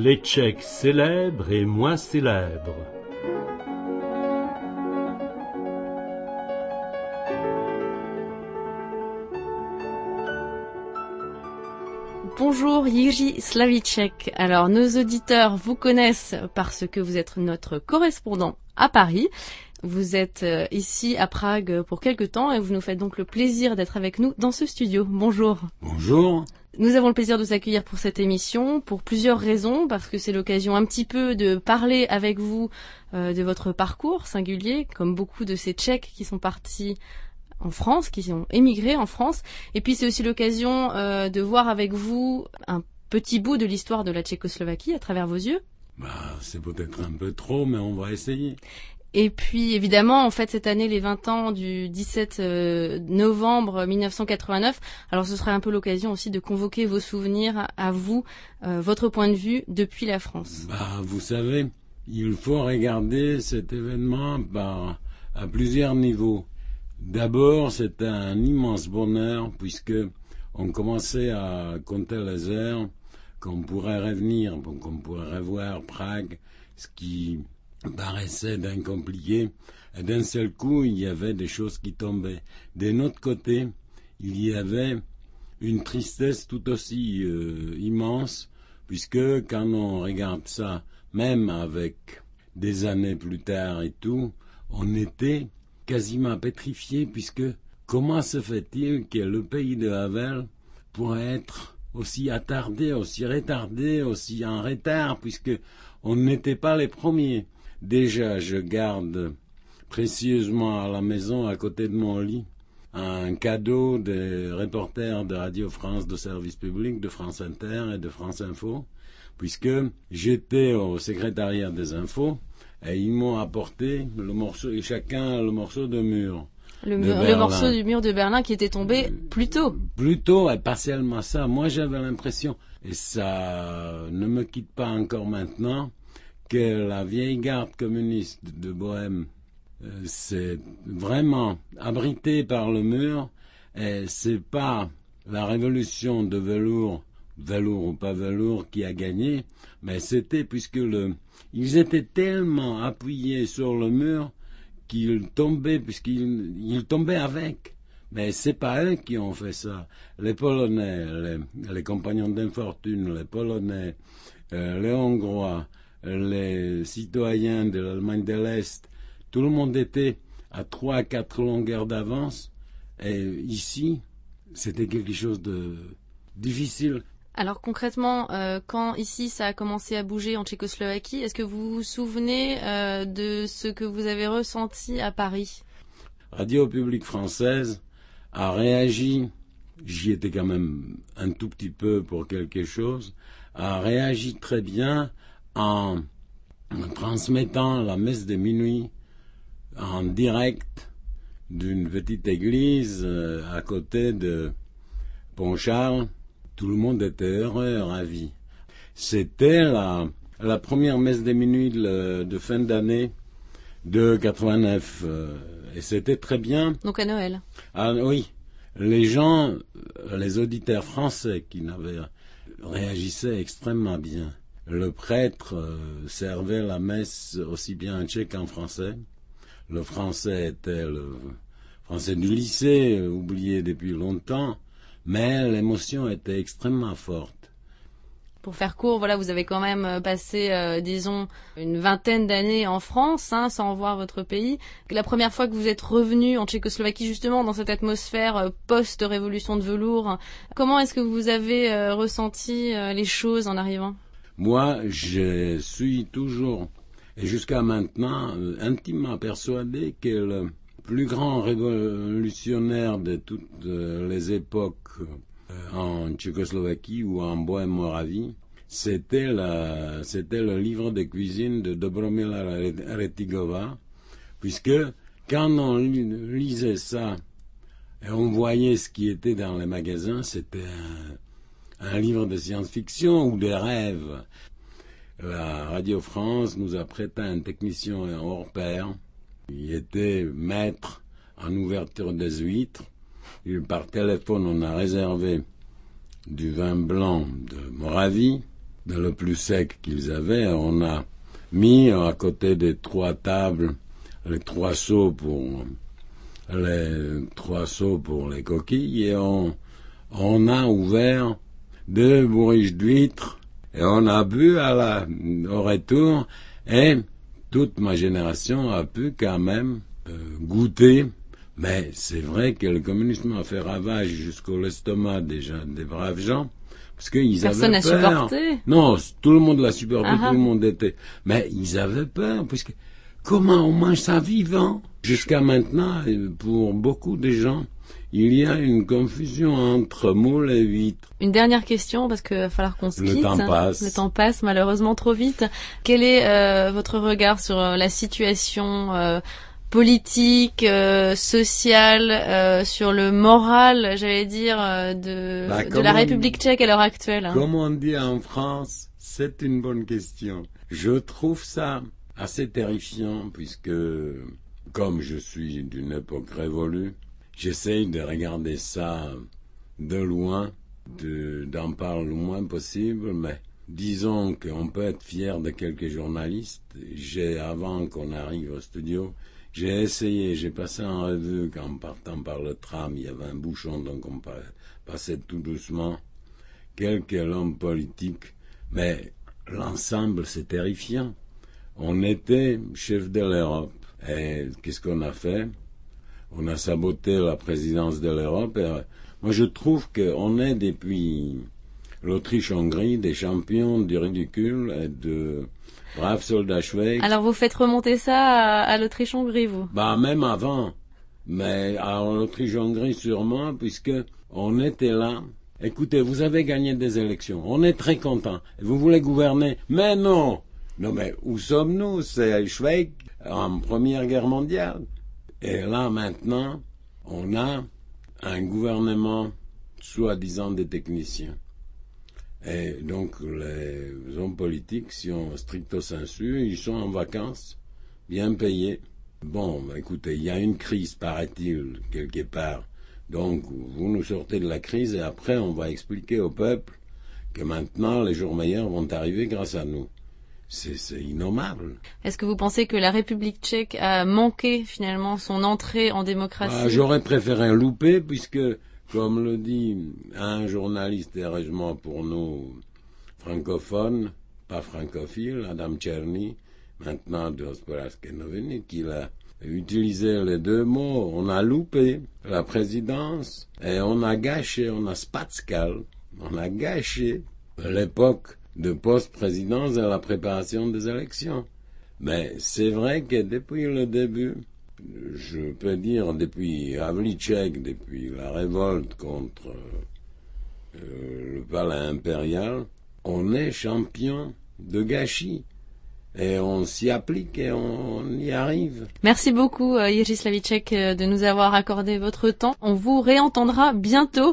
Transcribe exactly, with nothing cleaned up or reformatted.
les Tchèques célèbres et moins célèbres. Bonjour Jiří Slavíček. Alors nos auditeurs vous connaissent parce que vous êtes notre correspondant à Paris. Vous êtes ici à Prague pour quelque temps et vous nous faites donc le plaisir d'être avec nous dans ce studio. Bonjour. Bonjour. Nous avons le plaisir de vous accueillir pour cette émission pour plusieurs raisons, parce que c'est l'occasion un petit peu de parler avec vous euh, de votre parcours singulier, comme beaucoup de ces Tchèques qui sont partis en France, qui ont émigré en France. Et puis c'est aussi l'occasion euh, de voir avec vous un petit bout de l'histoire de la Tchécoslovaquie à travers vos yeux. Bah, c'est peut-être un peu trop, mais on va essayer. Et puis évidemment, on fête cette année les vingt ans du dix-sept novembre mille neuf cent quatre-vingt-neuf. Alors ce sera un peu l'occasion aussi de convoquer vos souvenirs à vous, euh, votre point de vue depuis la France. Bah, vous savez, il faut regarder cet événement par, à plusieurs niveaux. D'abord, c'était un immense bonheur puisque on commençait à compter les heures qu'on pourrait revenir, qu'on pourrait revoir Prague, ce qui paraissait d'un compliqué, et d'un seul coup, il y avait des choses qui tombaient. D'un autre côté, il y avait une tristesse tout aussi euh, immense, puisque quand on regarde ça, même avec des années plus tard et tout, on était quasiment pétrifié, puisque comment se fait-il que le pays de Havel pourrait être aussi attardé, aussi retardé, aussi en retard, puisque on n'était pas les premiers. Déjà, je garde précieusement à la maison, à côté de mon lit, un cadeau des reporters de Radio France de service public, de France Inter et de France Info, puisque j'étais au secrétariat des infos et ils m'ont apporté le morceau, et chacun le morceau de mur. Le, mur, le morceau du mur de Berlin qui était tombé euh, plus tôt. Plus tôt, et pas seulement ça. Moi, j'avais l'impression, et ça ne me quitte pas encore maintenant, que la vieille garde communiste de Bohême euh, s'est vraiment abritée par le mur, et c'est pas la révolution de velours, velours ou pas velours, qui a gagné, mais c'était puisque le, ils étaient tellement appuyés sur le mur qu'ils tombaient, puisqu'ils ils tombaient avec. Mais c'est pas eux qui ont fait ça. Les Polonais, les, les compagnons d'infortune, les Polonais, euh, les Hongrois, les citoyens de l'Allemagne de l'Est, tout le monde était à trois à quatre longueurs d'avance, et ici, c'était quelque chose de difficile. Alors concrètement, euh, quand ici ça a commencé à bouger en Tchécoslovaquie, est-ce que vous vous souvenez euh, de ce que vous avez ressenti à Paris ? Radio Publique Française a réagi, j'y étais quand même un tout petit peu pour quelque chose, a réagi très bien en, en transmettant la messe de minuit en direct d'une petite église euh, à côté de Pont-Charles. Tout le monde était heureux, ravi. C'était la, la première messe de minuit de, de fin d'année de quatre-vingt-neuf, euh, et c'était très bien. Donc à Noël. Ah oui, les gens, les auditeurs français qui n'avaient réagissaient extrêmement bien. Le prêtre euh, servait la messe aussi bien en tchèque qu'en français. Le français était le français du lycée, euh, oublié depuis longtemps, mais l'émotion était extrêmement forte. Pour faire court, voilà, vous avez quand même passé, euh, disons, une vingtaine d'années en France, hein, sans voir votre pays. La première fois que vous êtes revenu en Tchécoslovaquie, justement, dans cette atmosphère euh, post-révolution de velours, comment est-ce que vous avez euh, ressenti euh, les choses en arrivant ? Moi, je suis toujours, et jusqu'à maintenant, euh, intimement persuadé que le plus grand révolutionnaire de toutes euh, les époques euh, en Tchécoslovaquie ou en Bohême-Moravie, c'était, la, c'était le livre de cuisine de Dobromila Retigova, puisque quand on lisait ça et on voyait ce qui était dans les magasins, c'était un, un livre de science-fiction ou de rêves. La Radio France nous a prêté un technicien hors pair. Il était maître en ouverture des huîtres. Et par téléphone, on a réservé du vin blanc de Moravie de le plus sec qu'ils avaient. On a mis à côté des trois tables les trois seaux pour les trois seaux pour les coquilles et on, on a ouvert deux bourriches d'huîtres et on a bu à la, au retour et toute ma génération a pu quand même euh, goûter. Mais c'est vrai que le communisme a fait ravage jusqu'au l'estomac des gens, des braves gens, parce qu'ils Personne avaient n'a peur. supporté. Non, tout le monde l'a supporté, Ah ah. tout le monde était. Mais ils avaient peur, parce que comment on mange ça vivant? Jusqu'à maintenant, pour beaucoup de gens, il y a une confusion entre moule et huître. Une dernière question, parce qu'il va falloir qu'on se Le quitte. temps passe. Le temps passe malheureusement trop vite. Quel est euh, votre regard sur euh, la situation euh, politique, euh, sociale, euh, sur le moral, j'allais dire, euh, de, Bah, de la on- République tchèque à l'heure actuelle, hein. Comme on dit en France, c'est une bonne question. Je trouve ça assez terrifiant puisque, comme je suis d'une époque révolue, j'essaye de regarder ça de loin, de, d'en parler le moins possible, mais disons qu'on peut être fier de quelques journalistes. J'ai, avant qu'on arrive au studio, j'ai essayé, j'ai passé en revue qu'en partant par le tram, il y avait un bouchon, donc on pa- passait tout doucement. Quelques hommes politiques, mais l'ensemble, c'est terrifiant. On était chef de l'Europe. Et qu'est-ce qu'on a fait? On a saboté la présidence de l'Europe. Et moi, je trouve qu'on est, depuis l'Autriche-Hongrie, des champions du ridicule et de braves soldats chouecs. Alors vous faites remonter ça à, à l'Autriche-Hongrie, vous? Bah, même avant. Mais à l'Autriche-Hongrie, sûrement, puisque on était là. Écoutez, vous avez gagné des élections. On est très contents. Vous voulez gouverner? Mais non! Non, mais où sommes-nous? C'est Schweik en Première Guerre mondiale. Et là, maintenant, on a un gouvernement soi-disant des techniciens. Et donc, les hommes politiques, si on stricto sensu, ils sont en vacances, bien payés. Bon, écoutez, il y a une crise, paraît-il, quelque part. Donc, vous nous sortez de la crise et après, on va expliquer au peuple que maintenant, les jours meilleurs vont arriver grâce à nous. C'est, c'est innommable. Est-ce que vous pensez que la République tchèque a manqué finalement son entrée en démocratie? Ah, j'aurais préféré un loupé puisque, comme le dit un journaliste, heureusement pour nous, francophone, pas francophile, Adam Černý, maintenant de Hospodářské noviny, qu'il a utilisé les deux mots. On a loupé la présidence et on a gâché, on a spackal, on a gâché l'époque de post-présidence et la préparation des élections. Mais c'est vrai que depuis le début, je peux dire depuis Havlíček, depuis la révolte contre euh, le palais impérial, on est champion de gâchis. Et on s'y applique et on y arrive. Merci beaucoup, euh, Jiří Slavíček, euh, de nous avoir accordé votre temps. On vous réentendra bientôt.